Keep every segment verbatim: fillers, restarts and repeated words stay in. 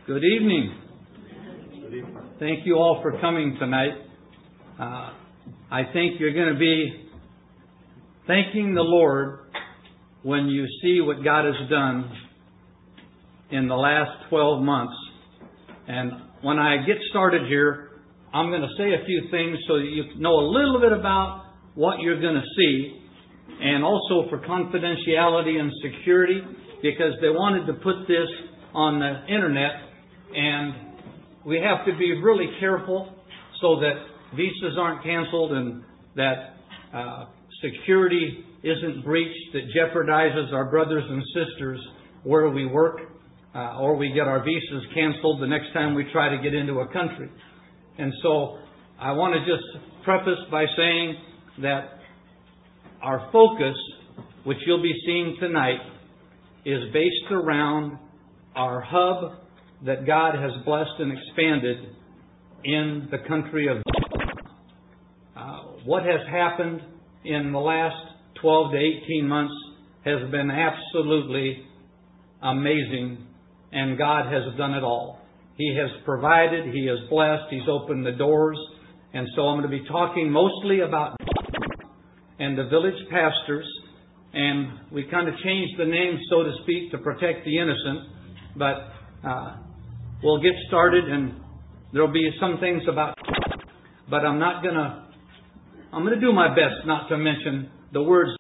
Good evening. Thank you all for coming tonight. Uh, I think you're going to be thanking the Lord when you see what God has done in the last twelve months. And when I get started here, I'm going to say a few things so that you know a little bit about what you're going to see, and also for confidentiality and security, because they wanted to put this on the internet, and we have to be really careful so that visas aren't canceled and that uh, security isn't breached that jeopardizes our brothers and sisters where we work, uh, or we get our visas canceled the next time we try to get into a country. And so I want to just preface by saying that our focus, which you'll be seeing tonight, is based around our hub that God has blessed and expanded in the country of uh, what has happened in the last twelve to eighteen months has been absolutely amazing, and God has done it all. He has provided, He has blessed, He's opened the doors, and so I'm going to be talking mostly about and the village pastors, and we kind of changed the name, so to speak, to protect the innocent, but uh, we'll get started, and there'll be some things about, but I'm not going to, I'm going to do my best not to mention the words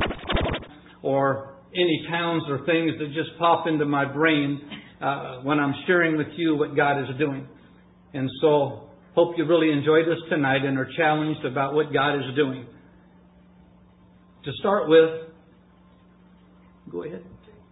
or any towns or things that just pop into my brain uh, when I'm sharing with you what God is doing. And so, hope you really enjoy this tonight and are challenged about what God is doing. To start with, go ahead.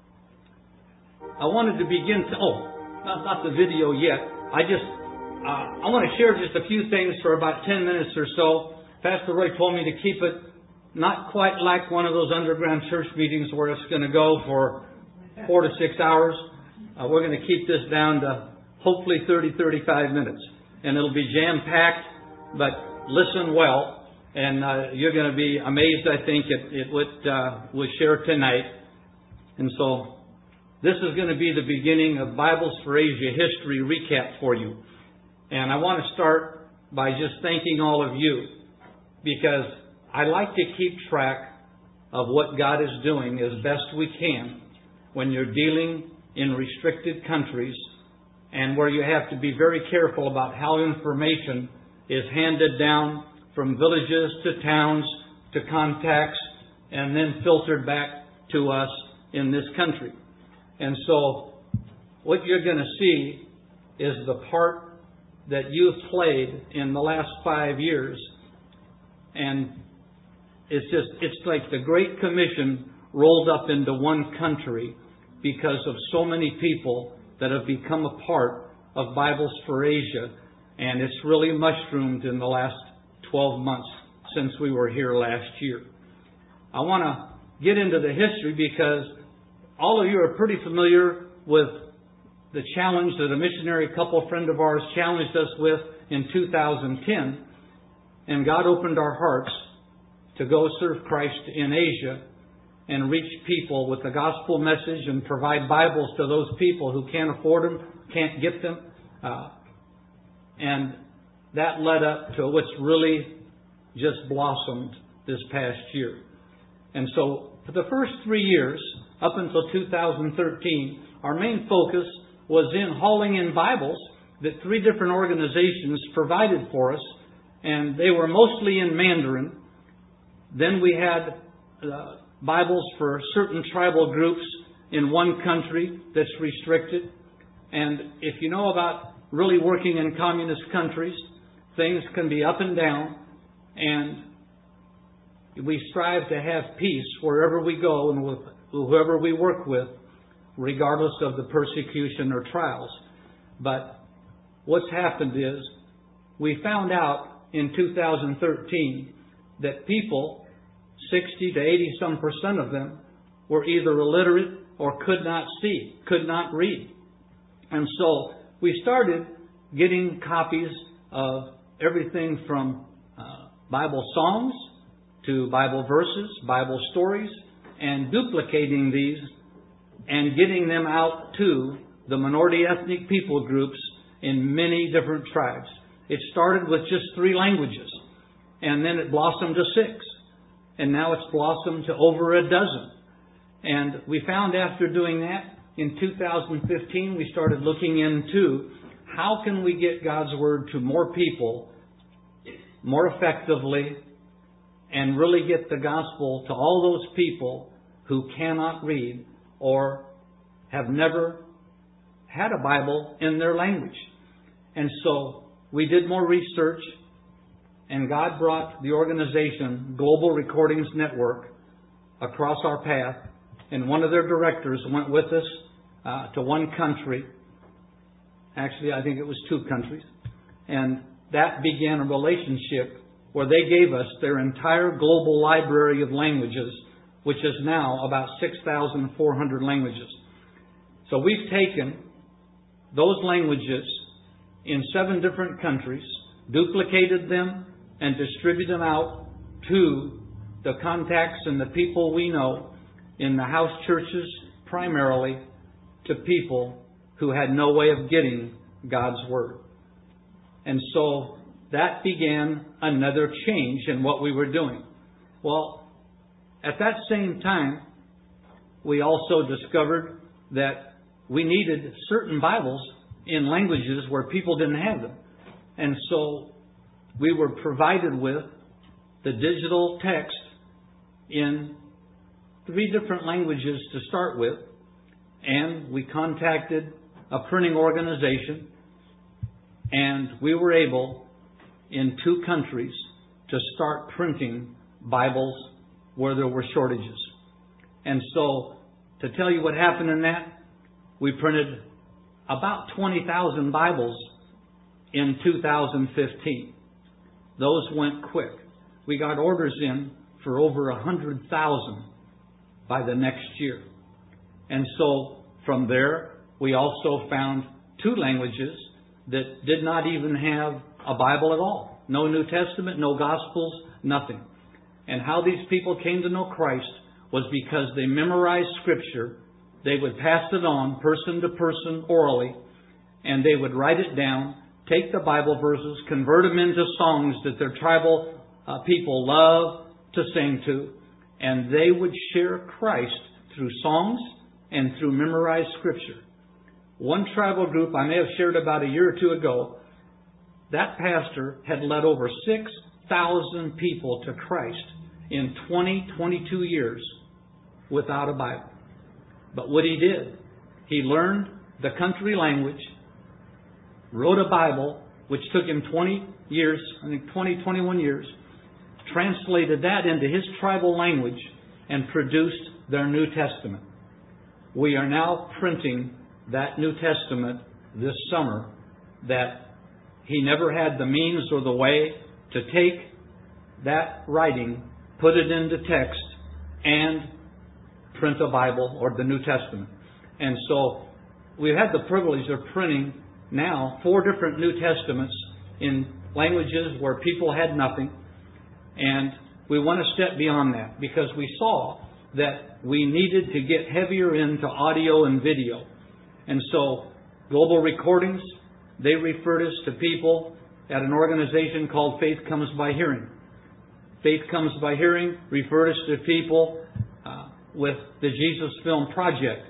I wanted to begin to, oh, not, not the video yet. I just, uh, I want to share just a few things for about ten minutes or so. Pastor Roy told me to keep it not quite like one of those underground church meetings where it's going to go for four to six hours. Uh, we're going to keep this down to hopefully thirty, thirty-five minutes. And it'll be jam-packed, but listen well. And uh, you're going to be amazed, I think, at, at what uh, we share tonight. And so this is going to be the beginning of Bibles for Asia history recap for you. And I want to start by just thanking all of you, because I like to keep track of what God is doing as best we can when you're dealing in restricted countries and where you have to be very careful about how information is handed down from villages to towns to contacts and then filtered back to us in this country. And so what you're going to see is the part that you've played in the last five years. And it's just, it's like the Great Commission rolled up into one country because of so many people that have become a part of Bibles for Asia. And it's really mushroomed in the last twelve months since we were here last year. I want to get into the history because all of you are pretty familiar with the challenge that a missionary couple friend of ours challenged us with in two thousand ten. And God opened our hearts to go serve Christ in Asia and reach people with the gospel message and provide Bibles to those people who can't afford them, can't get them. Uh, and that led up to what's really just blossomed this past year. And so for the first three years, up until two thousand thirteen, our main focus was in hauling in Bibles that three different organizations provided for us, and they were mostly in Mandarin. Then we had uh, Bibles for certain tribal groups in one country that's restricted. And if you know about really working in communist countries, things can be up and down, and we strive to have peace wherever we go and with whoever we work with, regardless of the persecution or trials. But what's happened is we found out in two thousand thirteen that people, sixty to eighty some percent of them, were either illiterate or could not see, could not read. And so we started getting copies of everything from uh, Bible songs to Bible verses, Bible stories, and duplicating these and getting them out to the minority ethnic people groups in many different tribes. It started with just three languages, and then it blossomed to six, and now it's blossomed to over a dozen. And we found after doing that, in two thousand fifteen, we started looking into how can we get God's Word to more people more effectively and really get the gospel to all those people who cannot read or have never had a Bible in their language. And so we did more research, and God brought the organization Global Recordings Network across our path, and one of their directors went with us uh, to one country. Actually, I think it was two countries. And that began a relationship where they gave us their entire global library of languages, which is now about six thousand four hundred languages. So we've taken those languages in seven different countries, duplicated them, and distributed them out to the contacts and the people we know in the house churches, primarily to people who had no way of getting God's Word. And so that began another change in what we were doing. Well, at that same time, we also discovered that we needed certain Bibles in languages where people didn't have them. And so we were provided with the digital text in three different languages to start with, and we contacted a printing organization, and we were able, in two countries, to start printing Bibles where there were shortages. And so, to tell you what happened in that, we printed about twenty thousand Bibles in two thousand fifteen. Those went quick. We got orders in for over one hundred thousand by the next year. And so, from there, we also found two languages that did not even have a Bible at all. No New Testament, no Gospels, nothing. And how these people came to know Christ was because they memorized Scripture. They would pass it on person to person orally, and they would write it down, take the Bible verses, convert them into songs that their tribal uh, people love to sing to, and they would share Christ through songs and through memorized Scripture. One tribal group I may have shared about a year or two ago, that pastor had led over six thousand people to Christ in twenty, twenty-two years without a Bible. But what he did, he learned the country language, wrote a Bible, which took him twenty years, I think twenty, twenty-one years, translated that into his tribal language, and produced their New Testament. We are now printing that New Testament this summer that he never had the means or the way to take that writing, put it into text, and print a Bible or the New Testament. And so we've had the privilege of printing now four different New Testaments in languages where people had nothing. And we went a step beyond that because we saw that we needed to get heavier into audio and video. And so Global Recordings, they referred us to people at an organization called Faith Comes by Hearing. Faith Comes by Hearing referred us to people uh, with the Jesus Film Project.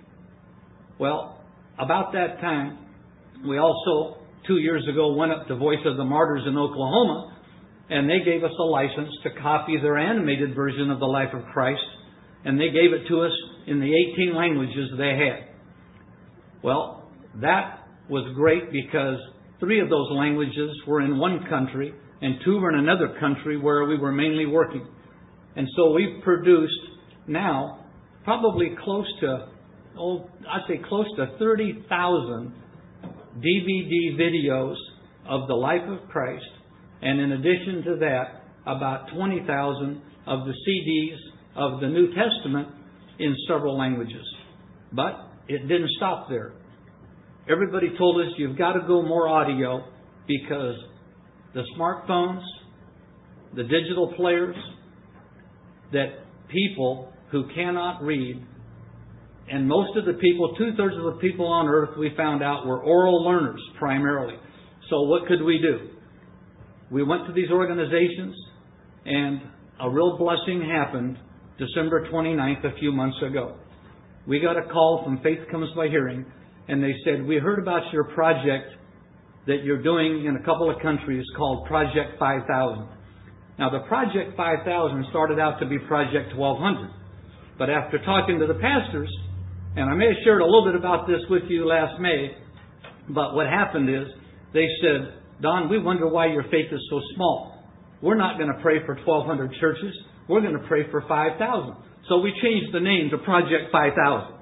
Well, about that time, we also, two years ago, went up to Voice of the Martyrs in Oklahoma, and they gave us a license to copy their animated version of the life of Christ, and they gave it to us in the eighteen languages they had. Well, that was great because three of those languages were in one country and two were in another country where we were mainly working. And so we've produced now probably close to, oh, I'd say close to thirty thousand D V D videos of the life of Christ. And in addition to that, about twenty thousand of the C Ds of the New Testament in several languages. But it didn't stop there. Everybody told us you've got to go more audio because the smartphones, the digital players, that people who cannot read and most of the people, two-thirds of the people on earth, we found out, were oral learners primarily. So what could we do? We went to these organizations, and a real blessing happened December twenty-ninth, a few months ago. We got a call from Faith Comes by Hearing, and they said, we heard about your project that you're doing in a couple of countries called Project five thousand. Now, the Project five thousand started out to be Project twelve hundred. But after talking to the pastors, and I may have shared a little bit about this with you last May, but what happened is they said, Don, we wonder why your faith is so small. We're not going to pray for twelve hundred churches. We're going to pray for five thousand. So we changed the name to Project five thousand.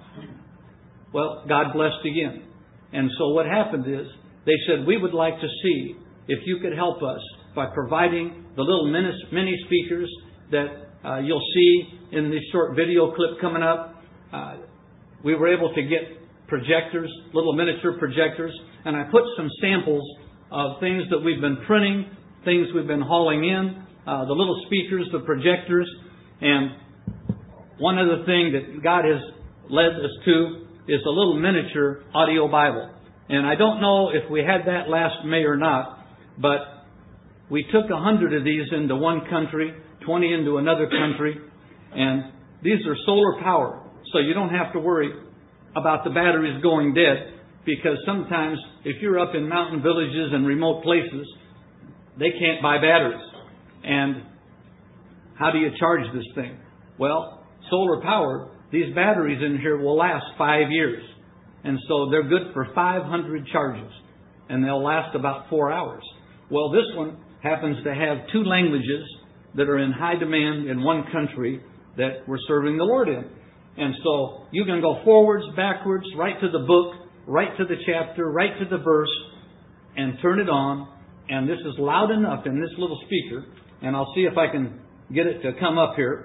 Well, God blessed again. And so what happened is they said, we would like to see if you could help us by providing the little mini speakers that uh, you'll see in this short video clip coming up. Uh, we were able to get projectors, little miniature projectors, and I put some samples of things that we've been printing, things we've been hauling in, uh, the little speakers, the projectors, and one other thing that God has led us to is a little miniature audio Bible. And I don't know if we had that last May or not, but we took a hundred of these into one country, twenty into another country, and these are solar powered, so you don't have to worry about the batteries going dead, because sometimes if you're up in mountain villages and remote places, they can't buy batteries. And how do you charge this thing? Well, solar powered, these batteries in here will last five years. And so they're good for five hundred charges. And they'll last about four hours. Well, this one happens to have two languages that are in high demand in one country that we're serving the Lord in. And so you can go forwards, backwards, right to the book, right to the chapter, right to the verse, and turn it on. And this is loud enough in this little speaker. And I'll see if I can get it to come up here.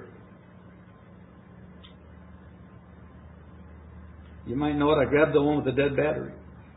You might know it. I grabbed the one with the dead battery.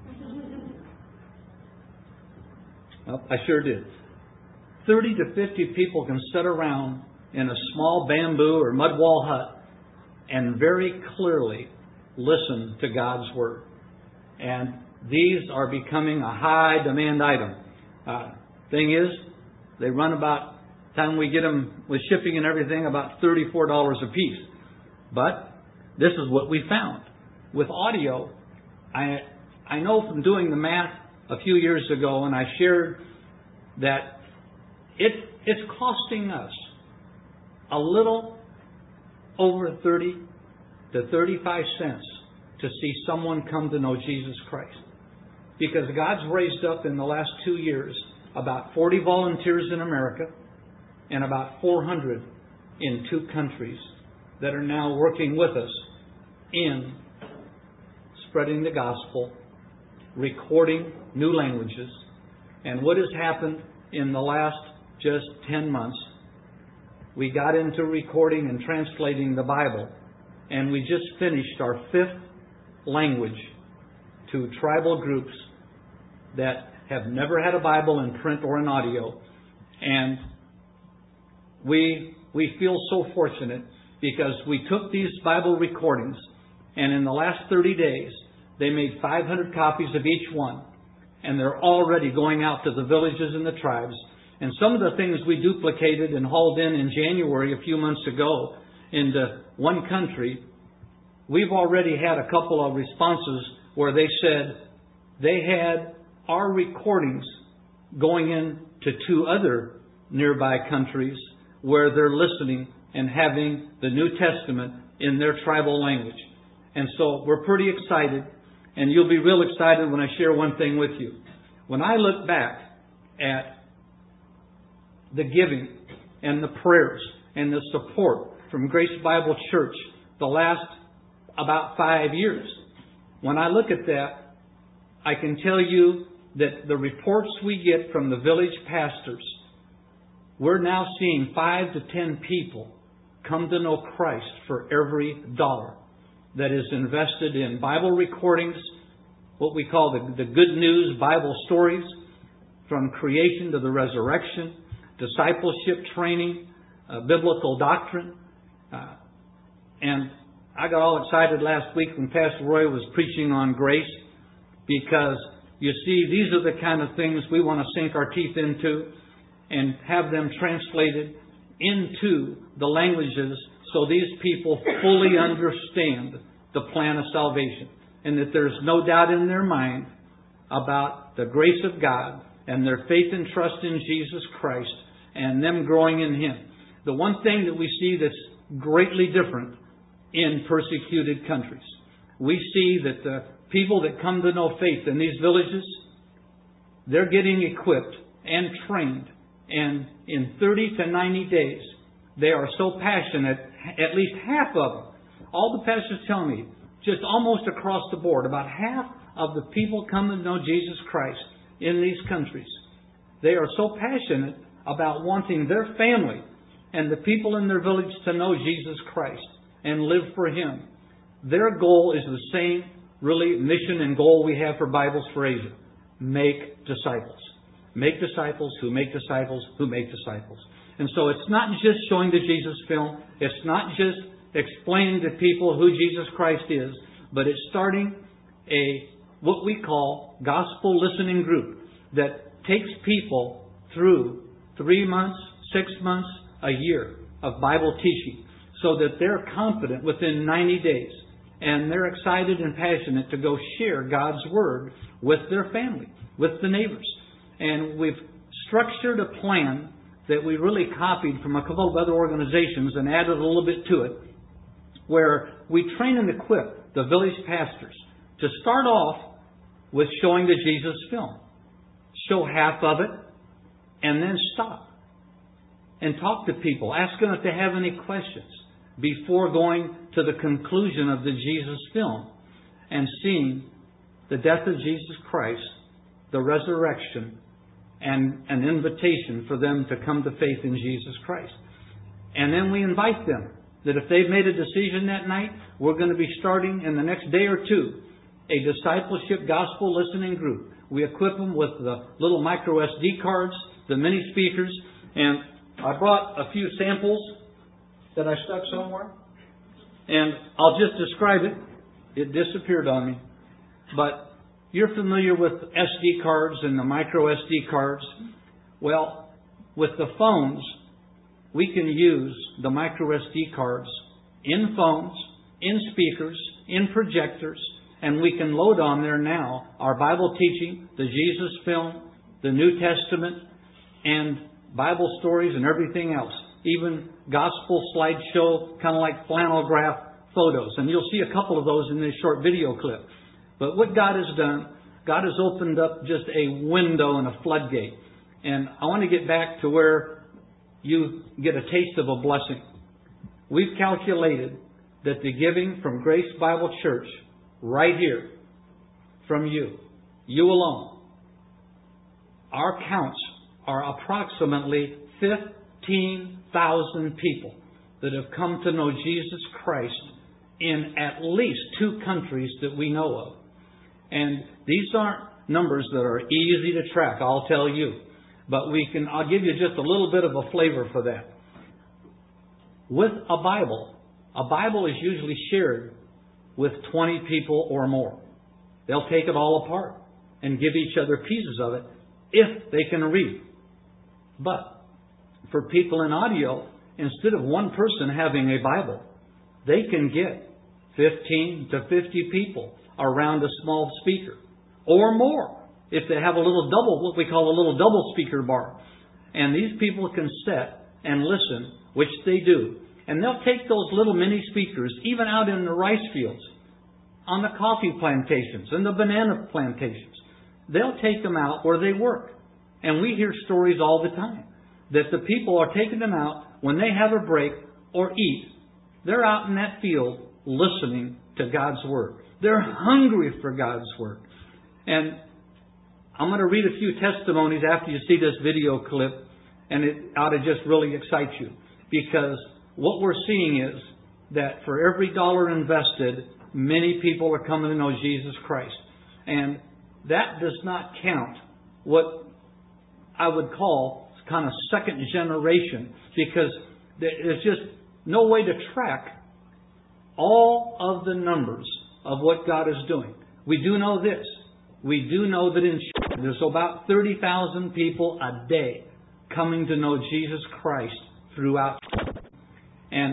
Well, I sure did. thirty to fifty people can sit around in a small bamboo or mud wall hut and very clearly listen to God's Word. And these are becoming a high demand item. Uh, thing is, they run about, time we get them with shipping and everything, about thirty-four dollars a piece. But this is what we found. With audio, I I know from doing the math a few years ago, and I shared that it it's costing us a little over thirty to thirty-five cents to see someone come to know Jesus Christ. Because God's raised up in the last two years about forty volunteers in America and about four hundred in two countries that are now working with us in spreading the gospel, recording new languages. And what has happened in the last just ten months, we got into recording and translating the Bible, and we just finished our fifth language to tribal groups that have never had a Bible in print or in audio. And we we feel so fortunate because we took these Bible recordings, and in the last thirty days, they made five hundred copies of each one. And they're already going out to the villages and the tribes. And some of the things we duplicated and hauled in in January a few months ago into one country, we've already had a couple of responses where they said they had our recordings going in to two other nearby countries where they're listening and having the New Testament in their tribal language. And so we're pretty excited, and you'll be real excited when I share one thing with you. When I look back at the giving and the prayers and the support from Grace Bible Church the last about five years, when I look at that, I can tell you that the reports we get from the village pastors, we're now seeing five to ten people come to know Christ for every dollar that is invested in Bible recordings, what we call the, the good news Bible stories, from creation to the resurrection, discipleship training, uh, biblical doctrine. Uh, and I got all excited last week when Pastor Roy was preaching on grace, because you see, these are the kind of things we want to sink our teeth into and have them translated into the languages so these people fully understand the plan of salvation, and that there's no doubt in their mind about the grace of God and their faith and trust in Jesus Christ and them growing in Him. The one thing that we see that's greatly different in persecuted countries, we see that the people that come to know faith in these villages, they're getting equipped and trained, and in thirty to ninety days, they are so passionate, at least half of them. All the pastors tell me, just almost across the board, about half of the people come to know Jesus Christ in these countries, they are so passionate about wanting their family and the people in their village to know Jesus Christ and live for Him. Their goal is the same, really, mission and goal we have for Bibles for Asia. Make disciples. Make disciples who make disciples who make disciples. And so it's not just showing the Jesus film. It's not just explaining to people who Jesus Christ is. But it's starting a, what we call, gospel listening group that takes people through three months, six months, a year of Bible teaching, so that they're confident within ninety days. And they're excited and passionate to go share God's Word with their family, with the neighbors. And we've structured a plan that we really copied from a couple of other organizations and added a little bit to it, where we train and equip the village pastors to start off with showing the Jesus film. Show half of it, and then stop and talk to people. Ask them if they have any questions before going to the conclusion of the Jesus film and seeing the death of Jesus Christ, the resurrection, and an invitation for them to come to faith in Jesus Christ. And then we invite them that if they've made a decision that night, we're going to be starting in the next day or two a discipleship gospel listening group. We equip them with the little micro S D cards, the mini speakers, and I brought a few samples that I stuck somewhere. And I'll just describe it. It disappeared on me. But you're familiar with S D cards and the micro S D cards. Well, with the phones, we can use the micro S D cards in phones, in speakers, in projectors, and we can load on there now our Bible teaching, the Jesus film, the New Testament, and Bible stories and everything else. Even gospel slideshow, kind of like flannel graph photos. And you'll see a couple of those in this short video clip. But what God has done, God has opened up just a window and a floodgate. And I want to get back to where you get a taste of a blessing. We've calculated that the giving from Grace Bible Church, right here, from you, you alone, our counts are approximately fifteen thousand people that have come to know Jesus Christ in at least two countries that we know of. And these aren't numbers that are easy to track, I'll tell you. But we can, I'll give you just a little bit of a flavor for that. With a Bible, a Bible is usually shared with twenty people or more. They'll take it all apart and give each other pieces of it if they can read. But for people in audio, instead of one person having a Bible, they can get fifteen to fifty people around a small speaker or more if they have a little double, what we call a little double speaker bar. And these people can sit and listen, which they do. And they'll take those little mini speakers, even out in the rice fields, on the coffee plantations and the banana plantations. They'll take them out where they work. And we hear stories all the time that the people are taking them out when they have a break or eat. They're out in that field listening to God's Word. They're hungry for God's Word. And I'm going to read a few testimonies after you see this video clip, and it ought to just really excite you. Because what we're seeing is that for every dollar invested, many people are coming to know Jesus Christ. And that does not count what I would call kind of second generation, because there's just no way to track all of the numbers of what God is doing. We do know this. We do know that in China there's about thirty thousand people a day coming to know Jesus Christ throughout China. And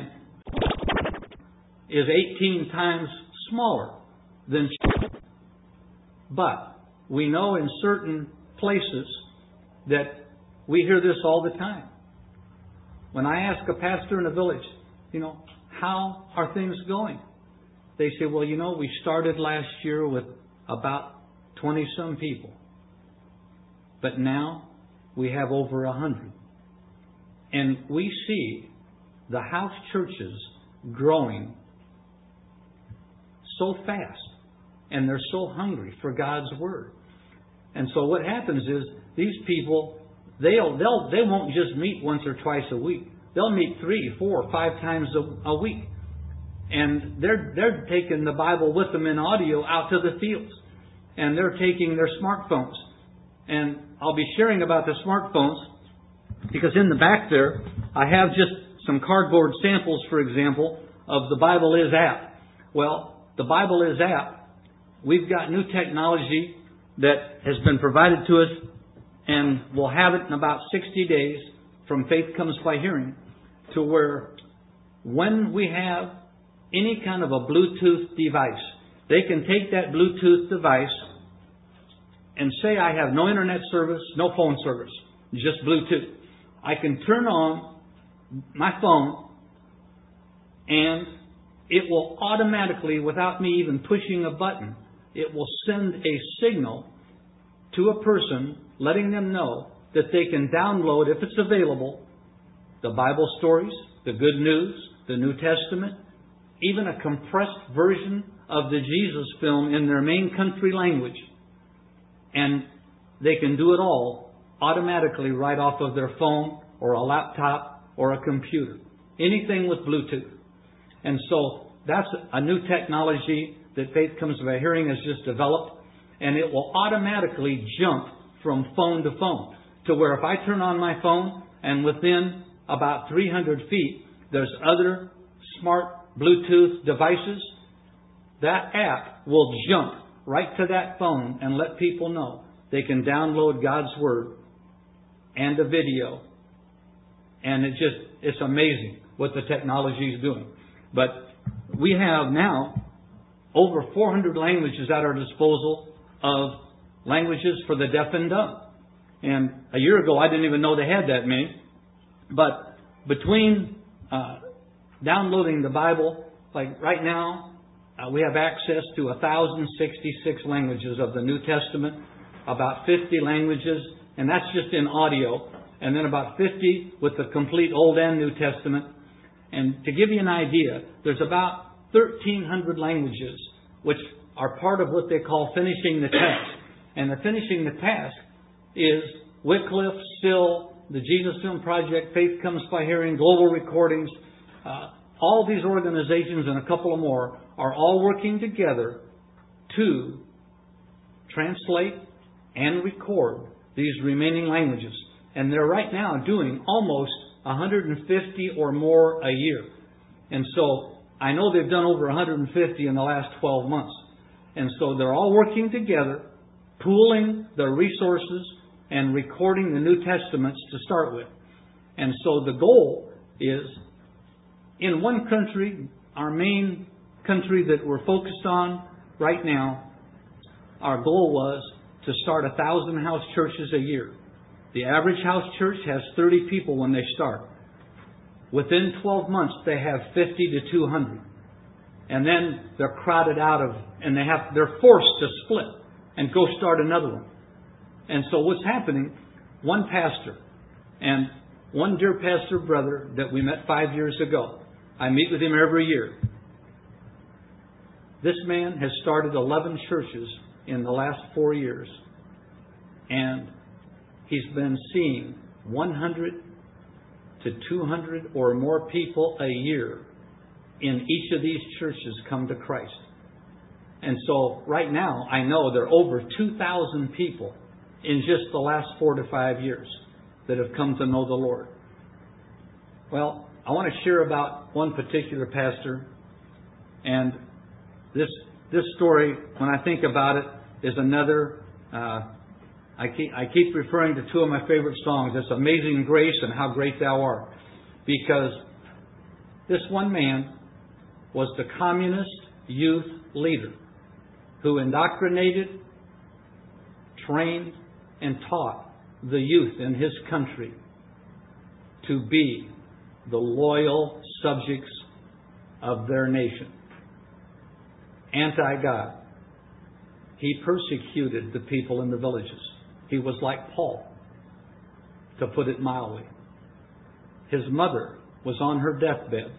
is eighteen times smaller than China. But we know in certain places that we hear this all the time. When I ask a pastor in a village, you know, how are things going? They say, well, you know, we started last year with about twenty-some people. But now we have over a hundred. And we see the house churches growing so fast. And they're so hungry for God's Word. And so what happens is these people, they'll, they'll, they won't just meet once or twice a week. They'll meet three, four, five times a, a week. And they're, they're taking the Bible with them in audio out to the fields. And they're taking their smartphones. And I'll be sharing about the smartphones because in the back there, I have just some cardboard samples, for example, of the Bible Is app. Well, the Bible Is app, we've got new technology that has been provided to us, and we'll have it in about sixty days from Faith Comes by Hearing, to where when we have any kind of a Bluetooth device, they can take that Bluetooth device and say, I have no internet service, no phone service, just Bluetooth. I can turn on my phone and it will automatically, without me even pushing a button, it will send a signal to a person letting them know that they can download, if it's available, the Bible stories, the good news, the New Testament, even a compressed version of the Jesus film in their main country language. And they can do it all automatically right off of their phone or a laptop or a computer. Anything with Bluetooth. And so that's a new technology that Faith Comes by Hearing has just developed. And it will automatically jump from phone to phone. To where if I turn on my phone and within about three hundred feet, there's other smart Bluetooth devices, that app will jump right to that phone and let people know they can download God's Word and a video. And it just, it's amazing what the technology is doing. But we have now over four hundred languages at our disposal of languages for the deaf and dumb. And a year ago, I didn't even know they had that many. But between uh, downloading the Bible, like right now, uh, we have access to one thousand sixty-six languages of the New Testament, about fifty languages, and that's just in audio, and then about fifty with the complete Old and New Testament. And to give you an idea, there's about thirteen hundred languages which are part of what they call finishing the task. And the finishing the task is Wycliffe, Still, the Jesus Film Project, Faith Comes by Hearing, Global Recordings. Uh, all these organizations and a couple of more are all working together to translate and record these remaining languages. And they're right now doing almost one hundred fifty or more a year. And so I know they've done over one hundred fifty in the last twelve months. And so they're all working together, pooling their resources and recording the New Testaments to start with. And so the goal is, in one country, our main country that we're focused on right now, our goal was to start a thousand house churches a year. The average house church has thirty people when they start. Within twelve months, they have fifty to two hundred. And then they're crowded out of, and they have, they're forced to split and go start another one. And so what's happening, one pastor and one dear pastor brother that we met five years ago, I meet with him every year. This man has started eleven churches in the last four years. And he's been seeing one hundred to two hundred or more people a year in each of these churches come to Christ. And so right now, I know there are over two thousand people in just the last four to five years that have come to know the Lord. Well, I want to share about one particular pastor. And this this story, when I think about it, is another. Uh, I keep I keep referring to two of my favorite songs. It's "Amazing Grace" and "How Great Thou Art," because this one man was the communist youth leader who indoctrinated, trained, and taught the youth in his country to be the loyal subjects of their nation. Anti-God. He persecuted the people in the villages. He was like Paul, to put it mildly. His mother was on her deathbed.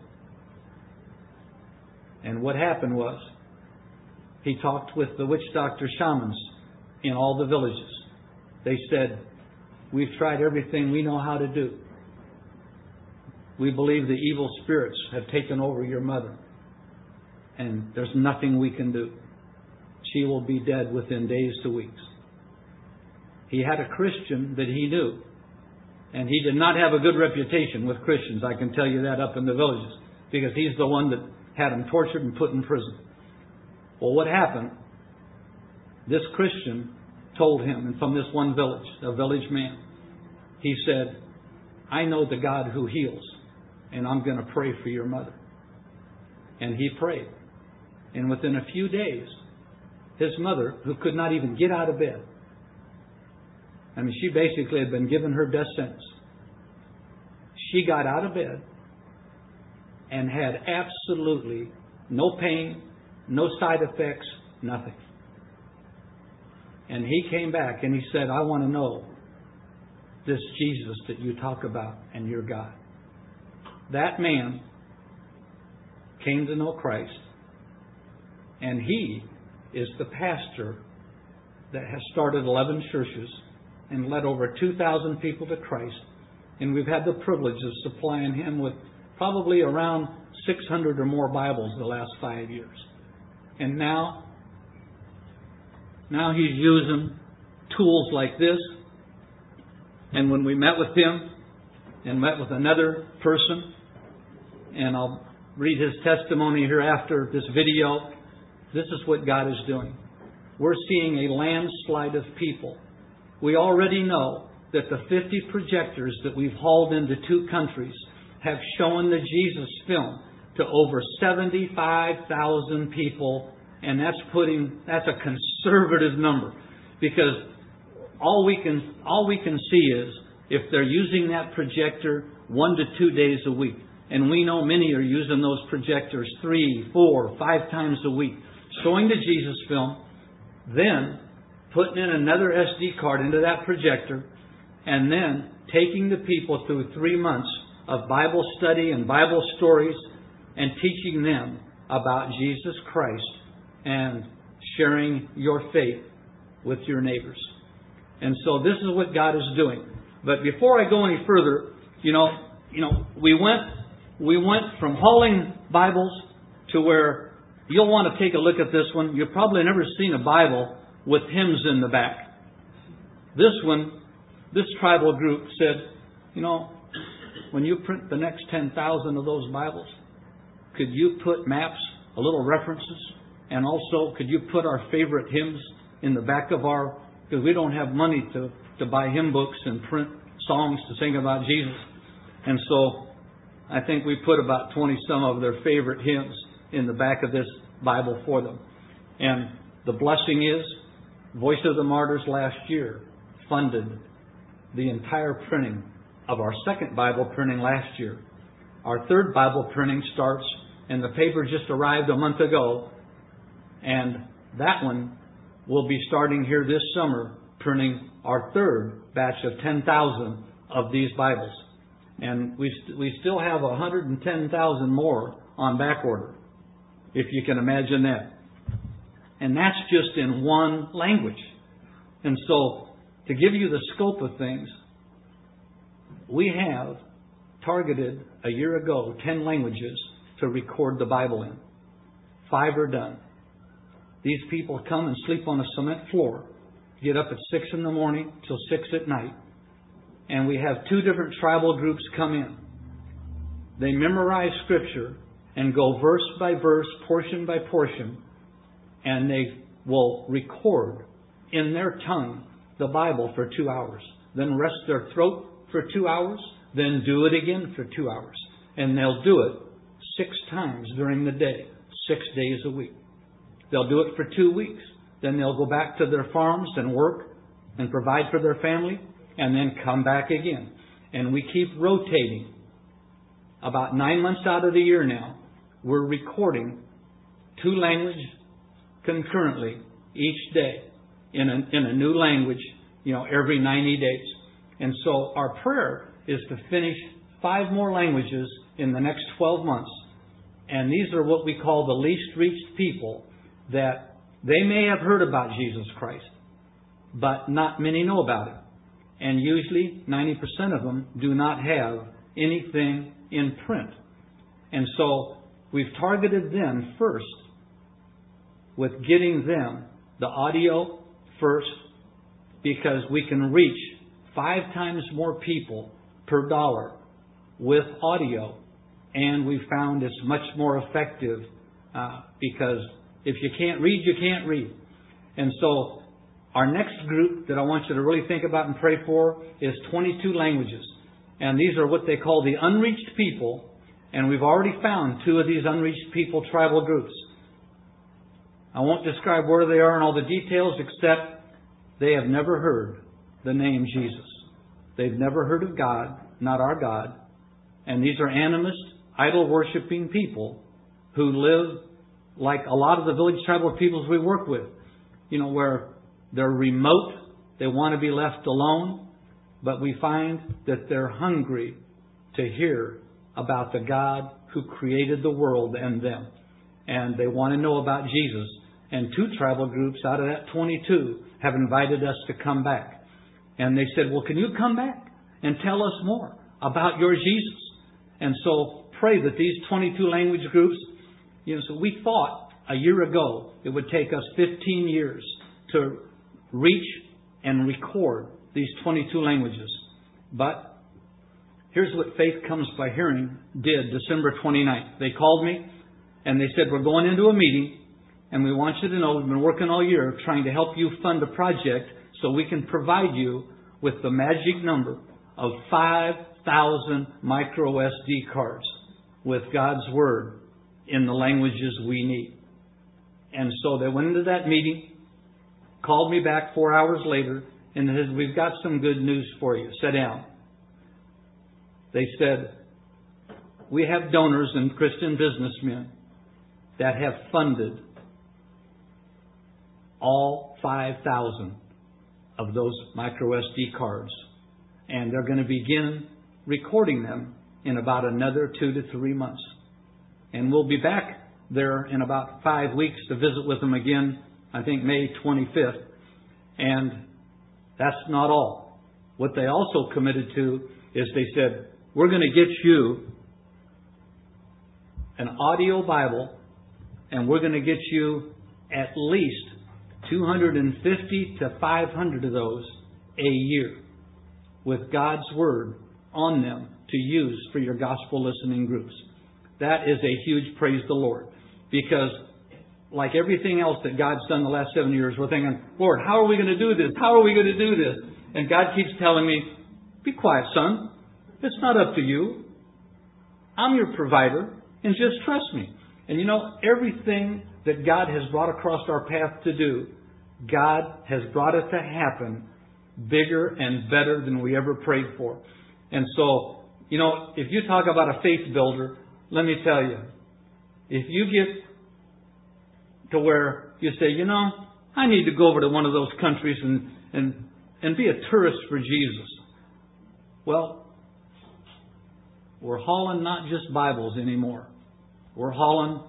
And what happened was, he talked with the witch doctor shamans in all the villages. They said, "We've tried everything we know how to do. We believe the evil spirits have taken over your mother, and there's nothing we can do. She will be dead within days to weeks." He had a Christian that he knew, and he did not have a good reputation with Christians. I can tell you that up in the villages, because he's the one that had him tortured and put in prison. Well, what happened? This Christian told him, and from this one village, a village man, he said, "I know the God who heals, and I'm going to pray for your mother." And he prayed. And within a few days, his mother, who could not even get out of bed, I mean, she basically had been given her death sentence. She got out of bed and had absolutely no pain, no side effects, nothing. And he came back and he said, "I want to know this Jesus that you talk about and your God." That man came to know Christ, and he is the pastor that has started eleven churches and led over two thousand people to Christ. And we've had the privilege of supplying him with probably around six hundred or more Bibles the last five years. And now, now he's using tools like this. And when we met with him and met with another person, and I'll read his testimony here after this video, this is what God is doing. We're seeing a landslide of people. We already know that the fifty projectors that we've hauled into two countries have shown the Jesus film to over seventy-five thousand people, and that's putting that's a conservative number, because all we can all we can see is if they're using that projector one to two days a week, and we know many are using those projectors three, four, five times a week, showing the Jesus film, then putting in another S D card into that projector, and then taking the people through three months of Bible study and Bible stories and teaching them about Jesus Christ and sharing your faith with your neighbors. And so this is what God is doing. But before I go any further, you know, you know, we went we went from hauling Bibles to where you'll want to take a look at this one. You've probably never seen a Bible with hymns in the back. This one, this tribal group said, you know, when you print the next ten thousand of those Bibles, could you put maps, a little references, and also could you put our favorite hymns in the back of our, because we don't have money to, to buy hymn books and print songs to sing about Jesus. And so I think we put about twenty some of their favorite hymns in the back of this Bible for them. And the blessing is, Voice of the Martyrs last year funded the entire printing of our second Bible printing last year. Our third Bible printing starts, and the paper just arrived a month ago, and that one will be starting here this summer, printing our third batch of ten thousand of these Bibles. And we st- we still have one hundred ten thousand more on back order, if you can imagine that. And that's just in one language. And so, to give you the scope of things, we have targeted a year ago ten languages to record the Bible in. Five are done. These people come and sleep on a cement floor, get up at six in the morning till six at night, and we have two different tribal groups come in. They memorize Scripture, and go verse by verse, portion by portion, and they will record in their tongue the Bible for two hours. Then rest their throat for two hours. Then do it again for two hours. And they'll do it six times during the day, six days a week. They'll do it for two weeks. Then they'll go back to their farms and work and provide for their family, and then come back again. And we keep rotating. About nine months out of the year now, we're recording two languages concurrently each day in a, in a new language, you know, every ninety days. And so our prayer is to finish five more languages in the next twelve months. And these are what we call the least reached people, that they may have heard about Jesus Christ, but not many know about Him. And usually ninety percent of them do not have anything in print. And so we've targeted them first with getting them the audio first, because we can reach five times more people per dollar with audio. And we found it's much more effective uh, because if you can't read, you can't read. And so our next group that I want you to really think about and pray for is twenty-two languages. And these are what they call the unreached people. And we've already found two of these unreached people tribal groups. I won't describe where they are and all the details, except they have never heard the name Jesus. They've never heard of God, not our God. And these are animist, idol-worshipping people who live like a lot of the village tribal peoples we work with. You know, where they're remote, they want to be left alone, but we find that they're hungry to hear about the God who created the world and them. And they want to know about Jesus. And two tribal groups out of that twenty-two have invited us to come back. And they said, well, can you come back and tell us more about your Jesus? And so pray that these twenty-two language groups, you know, so we thought a year ago it would take us fifteen years to reach and record these twenty-two languages. But here's what Faith Comes by Hearing did December twenty-ninth. They called me and they said, we're going into a meeting, and we want you to know we've been working all year trying to help you fund a project so we can provide you with the magic number of five thousand micro S D cards with God's Word in the languages we need. And so they went into that meeting, called me back four hours later, and said, we've got some good news for you. Sit down. They said, we have donors and Christian businessmen that have funded all five thousand of those micro S D cards. And they're going to begin recording them in about another two to three months. And we'll be back there in about five weeks to visit with them again, I think May twenty-fifth. And that's not all. What they also committed to is they said, we're going to get you an audio Bible, and we're going to get you at least two hundred fifty to five hundred of those a year with God's Word on them to use for your gospel listening groups. That is a huge praise the Lord. Because like everything else that God's done the last seven years, we're thinking, Lord, how are we going to do this? How are we going to do this? And God keeps telling me, be quiet, son. It's not up to you. I'm your provider, and just trust me. And you know, everything that God has brought across our path to do, God has brought it to happen bigger and better than we ever prayed for. And so, you know, if you talk about a faith builder, let me tell you, if you get to where you say, you know, I need to go over to one of those countries and, and, and be a tourist for Jesus. Well, we're hauling not just Bibles anymore. We're hauling,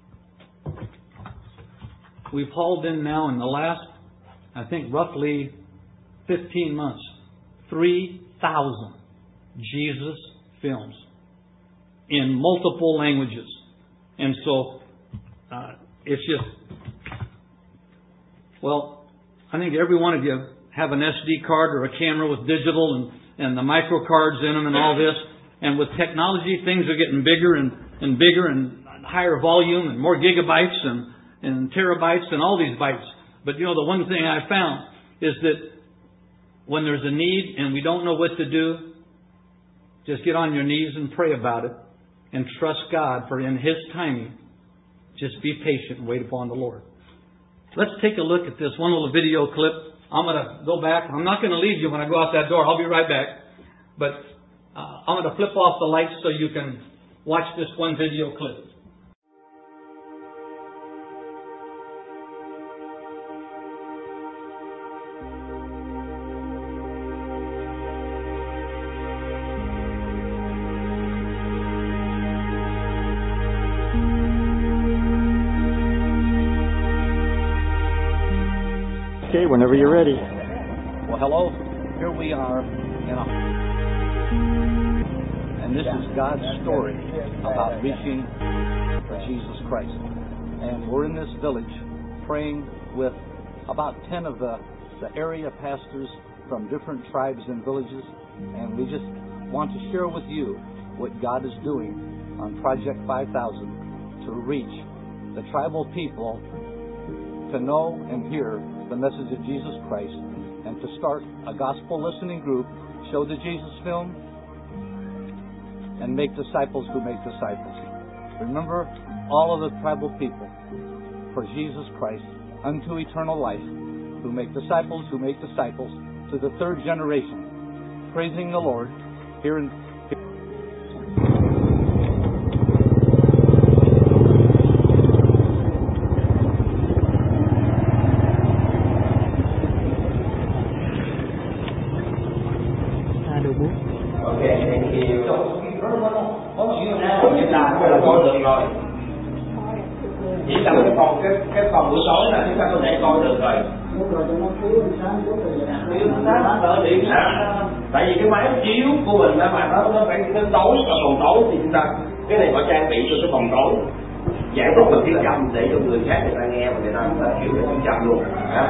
we've hauled in now in the last, I think, roughly fifteen months, three thousand Jesus films in multiple languages. And so, uh, it's just, well, I think every one of you have an S D card or a camera with digital and, and the micro cards in them and all this. And with technology, things are getting bigger and, and bigger. And higher volume and more gigabytes and, and terabytes and all these bytes. But you know, the one thing I found is that when there's a need and we don't know what to do, just get on your knees and pray about it and trust God, for in His timing, just be patient and wait upon the Lord. Let's take a look at this one little video clip. I'm going to go back. I'm not going to leave you when I go out that door. I'll be right back. But uh, I'm going to flip off the lights so you can watch this one video clip. Okay, whenever you're ready. Well, hello. Here we are in a... And this is God's story about reaching for Jesus Christ. And we're in this village praying with about ten of the, the area pastors from different tribes and villages. And we just want to share with you what God is doing on Project five thousand to reach the tribal people to know and hear the message of Jesus Christ, and to start a gospel listening group, show the Jesus film, and make disciples who make disciples. Remember, all of the tribal people for Jesus Christ unto eternal life, who make disciples, who make disciples to the third generation, praising the Lord here in chỉ cần cái phòng cái cái phòng buổi tối là chúng ta có thể coi được rồi. Tại vì cái máy chiếu của mình đó mà nó nó phải đến tối, ở phòng tối thì chúng ta cái này họ trang bị cho cái phòng tối, giải thích bằng tiếng Chăm để cho người khác người ta nghe và người ta người ta hiểu được tiếng Chăm luôn.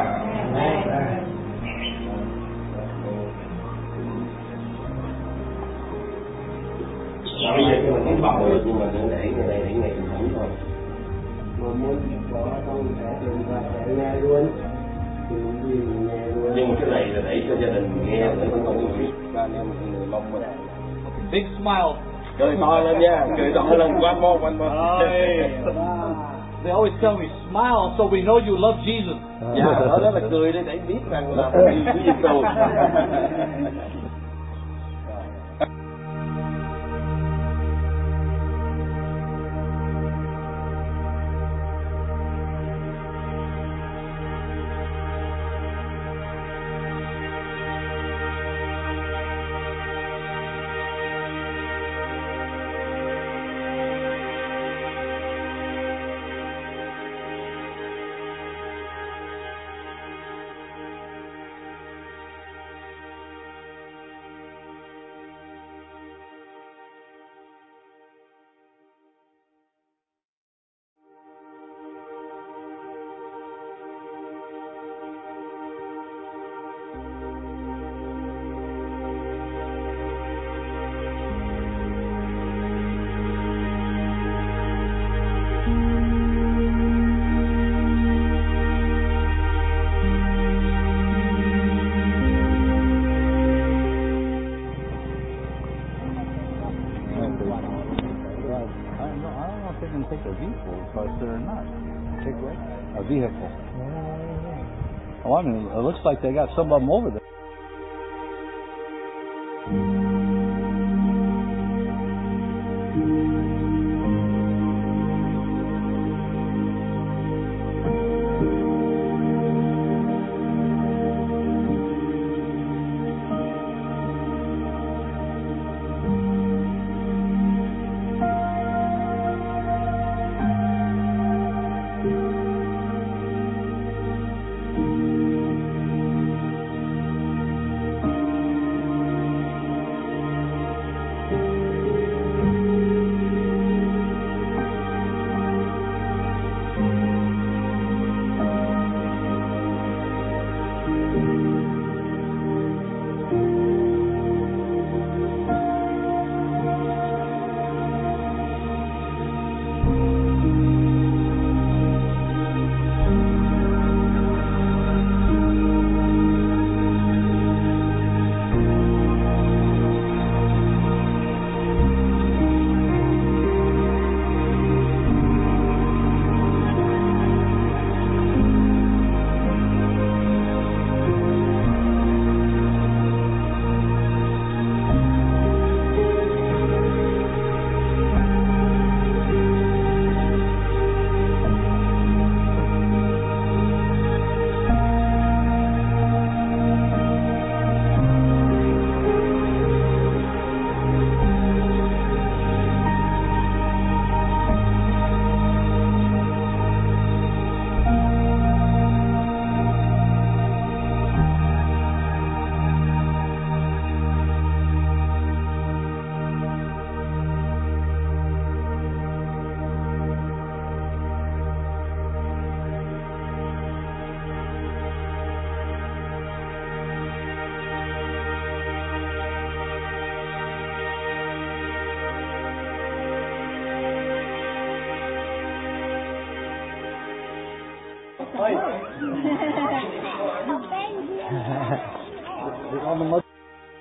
Bây giờ khi mình tiến vào rồi nhưng mà để để ngày này để ngày truyền thống thôi. Mà muốn có không sẽ thường và sẽ nghe luôn. Nhưng mà cái này là để cho gia đình nghe để không có biết cho anh em người mong mà. Big smile. Cười to lên nha, cười to lên one more, one more. They always tell me smile so we know you love Jesus. Dạ, đó đó là cười để để biết rằng là mình yêu Giêsu. Take a vehicle, but they're not. Take what? A vehicle. Oh, I mean, it looks like they got some of them over there. On the mother.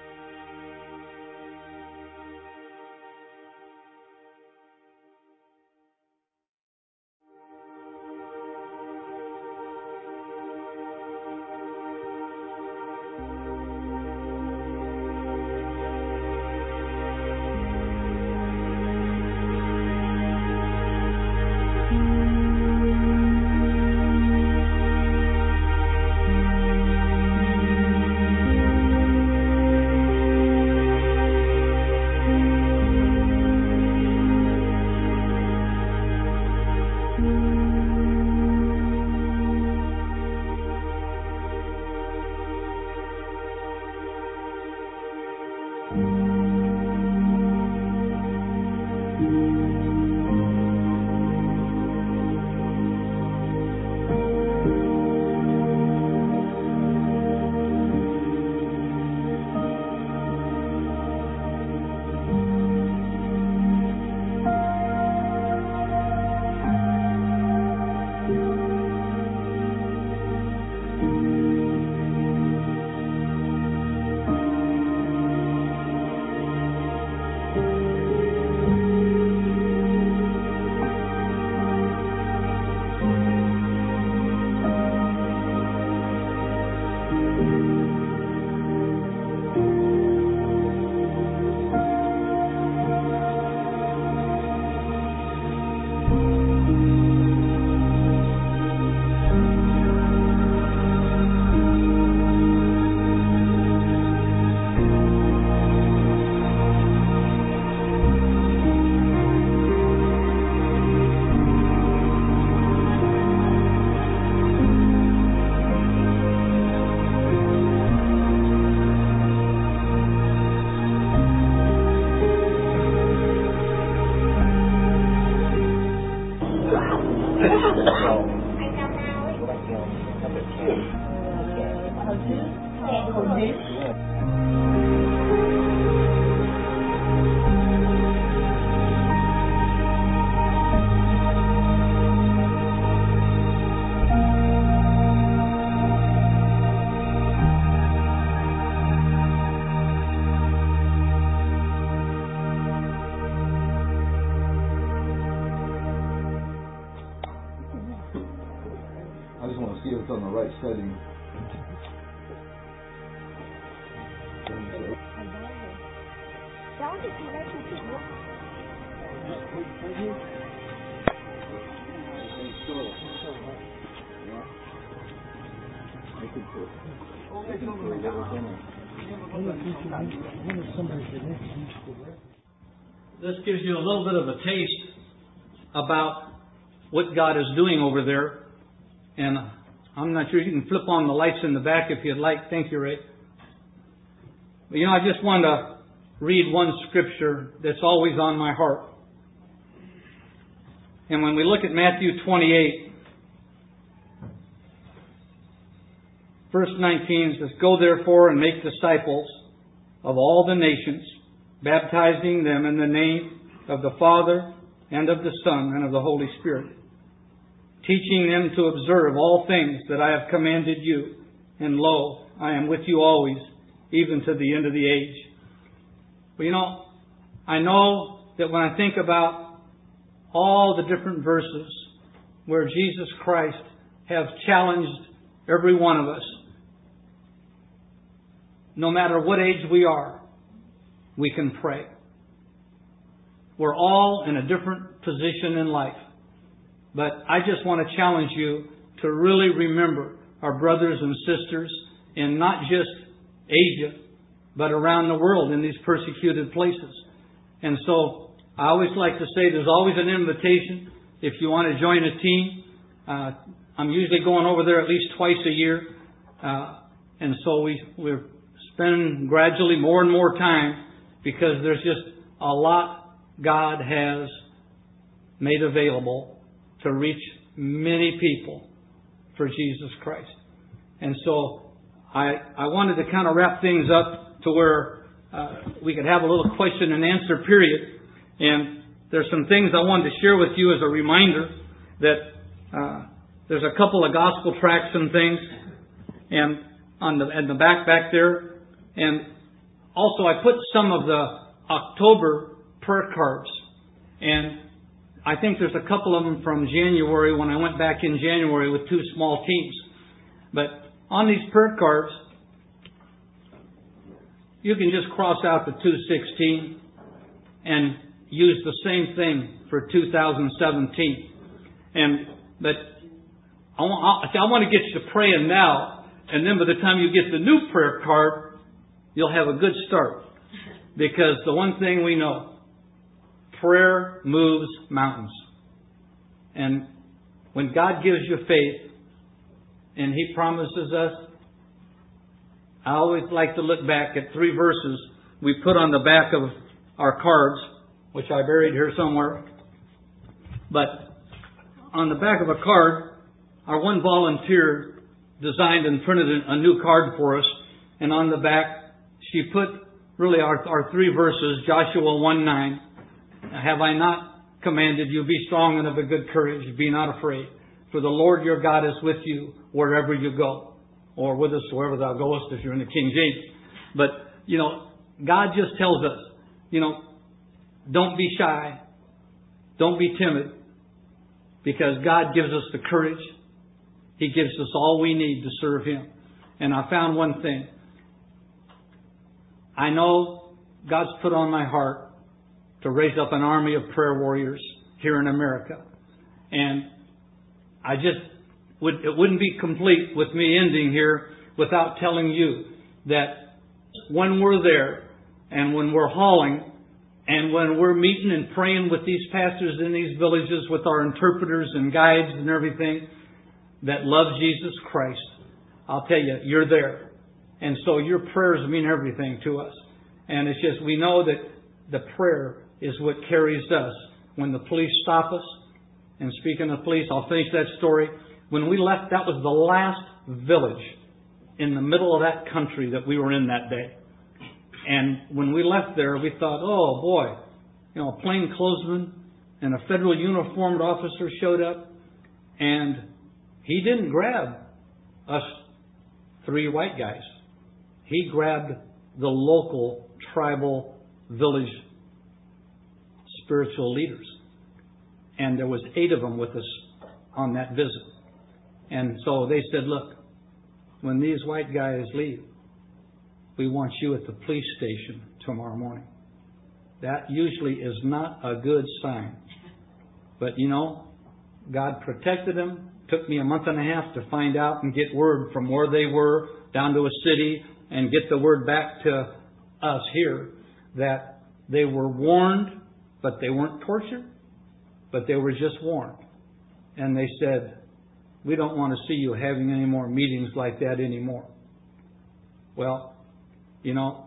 I just want to see if it's on the right setting. This gives you a little bit of a taste about what God is doing over there. And I'm not sure, you can flip on the lights in the back if you'd like. Thank you, Ray. But, you know, I just want to read one scripture that's always on my heart. And when we look at Matthew twenty-eight, verse nineteen, it says, "Go therefore and make disciples of all the nations, baptizing them in the name of the Father and of the Son and of the Holy Spirit, teaching them to observe all things that I have commanded you. And lo, I am with you always, even to the end of the age." But you know, I know that when I think about all the different verses where Jesus Christ have challenged every one of us, no matter what age we are, we can pray. We're all in a different position in life. But I just want to challenge you to really remember our brothers and sisters in not just Asia, but around the world in these persecuted places. And so I always like to say there's always an invitation if you want to join a team. Uh, I'm usually going over there at least twice a year. Uh, and so we, we're spending gradually more and more time because there's just a lot God has made available to reach many people for Jesus Christ. And so I, I wanted to kind of wrap things up to where uh, we could have a little question and answer period. And there's some things I wanted to share with you as a reminder that uh, there's a couple of gospel tracts and things, and on the in the back back there, and also I put some of the October prayer cards, and I think there's a couple of them from January when I went back in January with two small teams. But on these prayer cards, you can just cross out the two sixteen and use the same thing for two thousand seventeen. And but I want, I want to get you to praying now, and then by the time you get the new prayer card, you'll have a good start. Because the one thing we know, prayer moves mountains. And when God gives you faith, and He promises us, I always like to look back at three verses we put on the back of our cards, which I buried here somewhere. But on the back of a card, our one volunteer designed and printed a new card for us. And on the back, she put really our, our three verses, Joshua one nine. Have I not commanded you, be strong and of a good courage, be not afraid. For the Lord your God is with you wherever you go. Or with us wherever thou goest if you're in the King James. But, you know, God just tells us, you know, don't be shy. Don't be timid. Because God gives us the courage. He gives us all we need to serve Him. And I found one thing. I know God's put on my heart to raise up an army of prayer warriors here in America. And I just would, it wouldn't be complete with me ending here without telling you that when we're there and when we're hauling and when we're meeting and praying with these pastors in these villages with our interpreters and guides and everything that love Jesus Christ, I'll tell you, you're there. And so your prayers mean everything to us. And it's just, we know that the prayer is what carries us. When the police stop us, and speaking of police, I'll finish that story. When we left, that was the last village in the middle of that country that we were in that day. And when we left there, we thought, oh boy, you know, a plainclothesman and a federal uniformed officer showed up, and he didn't grab us three white guys. He grabbed the local tribal village spiritual leaders. And there was eight of them with us on that visit. And so they said, look, when these white guys leave, we want you at the police station tomorrow morning. That usually is not a good sign. But, you know, God protected them. Took me a month and a half to find out and get word from where they were down to a city and get the word back to us here that they were warned, but they weren't tortured, but they were just warned. And they said, we don't want to see you having any more meetings like that anymore. Well, you know,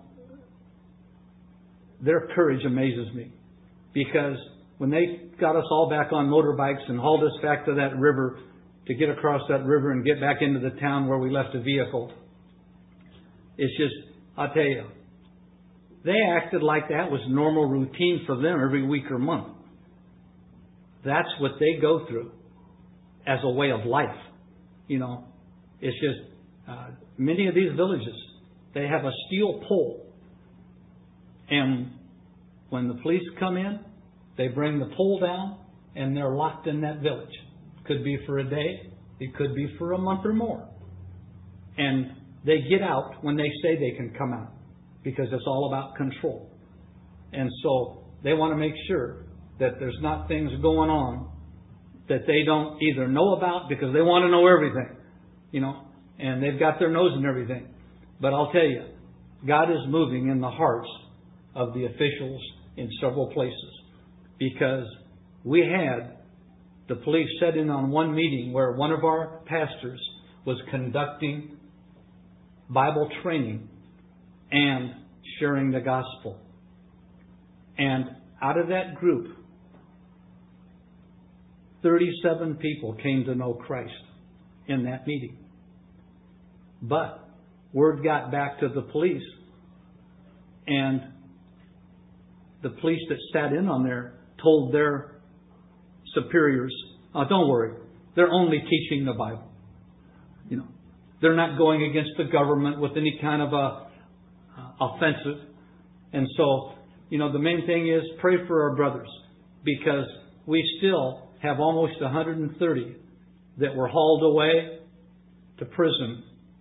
their courage amazes me, because when they got us all back on motorbikes and hauled us back to that river to get across that river and get back into the town where we left the vehicle, it's just, I'll tell you, they acted like that was normal routine for them every week or month. That's what they go through as a way of life. You know, it's just, uh, many of these villages, they have a steel pole. And when the police come in, they bring the pole down and they're locked in that village. Could be for a day. It could be for a month or more. And they get out when they say they can come out, because it's all about control. And so they want to make sure that there's not things going on that they don't either know about, because they want to know everything, you know, and they've got their nose in everything. But I'll tell you, God is moving in the hearts of the officials in several places, because we had the police set in on one meeting where one of our pastors was conducting Bible training and sharing the gospel. And out of that group, thirty-seven people came to know Christ in that meeting. But word got back to the police, and the police that sat in on there told their superiors, oh, don't worry, they're only teaching the Bible. You know, they're not going against the government with any kind of a uh, offensive. And so, you know, the main thing is pray for our brothers, because we still have almost one hundred thirty that were hauled away to prison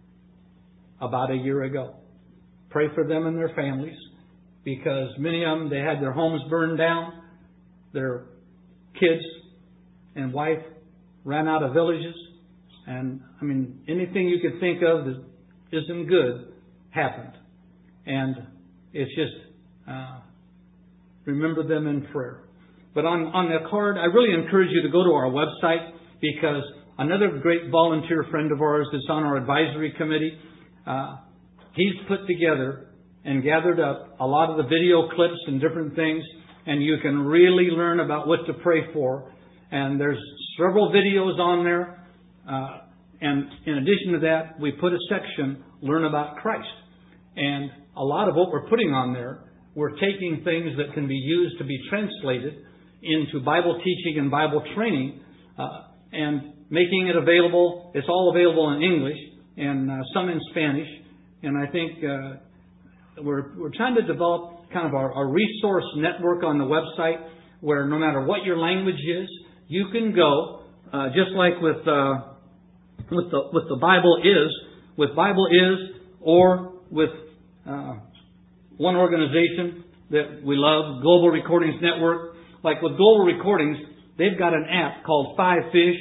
about a year ago. Pray for them and their families, because many of them, they had their homes burned down, their kids and wife ran out of villages, and I mean, anything you could think of that isn't good happened. And it's just, uh, remember them in prayer. But on, on the card, I really encourage you to go to our website, because another great volunteer friend of ours that's on our advisory committee, uh, he's put together and gathered up a lot of the video clips and different things, and you can really learn about what to pray for. And there's several videos on there. Uh, and in addition to that, we put a section, Learn About Christ. And a lot of what we're putting on there, we're taking things that can be used to be translated into Bible teaching and Bible training, uh, and making it available. It's all available in English and uh, some in Spanish. And I think uh, we're we're trying to develop kind of our, our resource network on the website, where no matter what your language is, you can go, uh, just like with uh, with the with the Bible is, with Bible is, or with uh, one organization that we love, Global Recordings Network. Like with Global Recordings, they've got an app called Five Fish,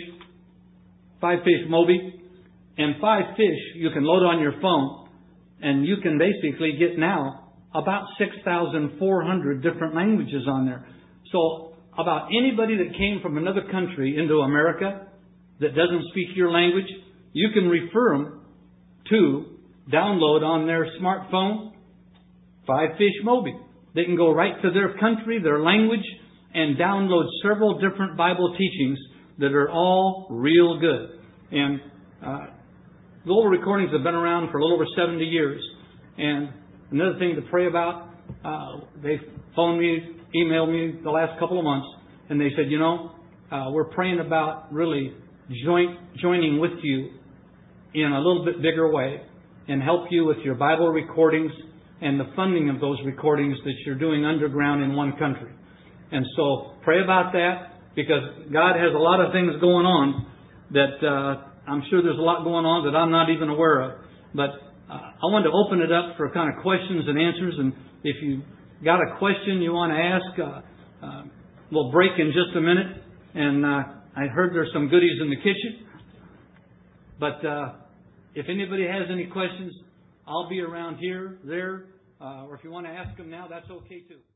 Five Fish Mobi, and Five Fish you can load on your phone, and you can basically get now about six thousand four hundred different languages on there. So about anybody that came from another country into America that doesn't speak your language, you can refer them to download on their smartphone Five Fish Mobi. They can go right to their country, their language, and download several different Bible teachings that are all real good. And uh, Global Recordings have been around for a little over seventy years. And another thing to pray about, uh, they phoned me, emailed me the last couple of months, and they said, you know, uh, we're praying about really joint, joining with you in a little bit bigger way and help you with your Bible recordings and the funding of those recordings that you're doing underground in one country. And so pray about that, because God has a lot of things going on that uh, I'm sure there's a lot going on that I'm not even aware of. But uh, I wanted to open it up for kind of questions and answers. And if you got a question you want to ask, uh, uh, we'll break in just a minute. And uh, I heard there's some goodies in the kitchen. But uh, if anybody has any questions, I'll be around here, there, uh, or if you want to ask them now, that's okay too.